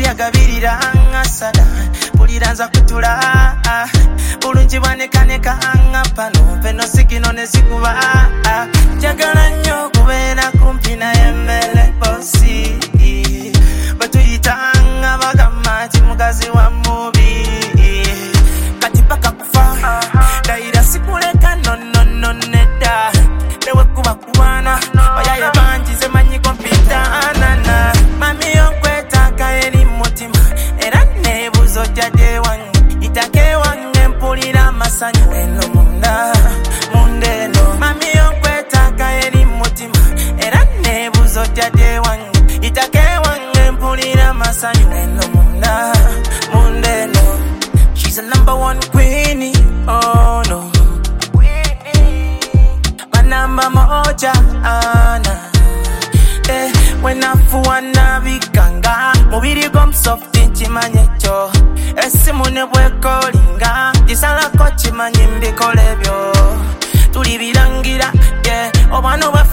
Amazzi agabirira ngasala buliranza kutula bulungi bwaneka pano peno sikino ne sikuba jagala nnyo kubeera kumpi naye mmere bosi batuyitanga bagamba nti mukazi wa mubi kati paka kufa daira sikuleka no nedda newe kuba kubana bayaye bangi zemanyi kompita anana mami yokwetaka eri mutima era nebuzo jade wange itake wange mpulira masanyu eno munda mundeno mami yokwetaka eri mutima era nebuzo jade wange itake wange mpulira masanyu eno munda mundeno. She's a number one queenie, oh no, my number moja ana when I fuwana bikanga mubiri gom soft chimanyecho esimune bwekolinga disala ko chimanye mbikole byo tuli birangira obano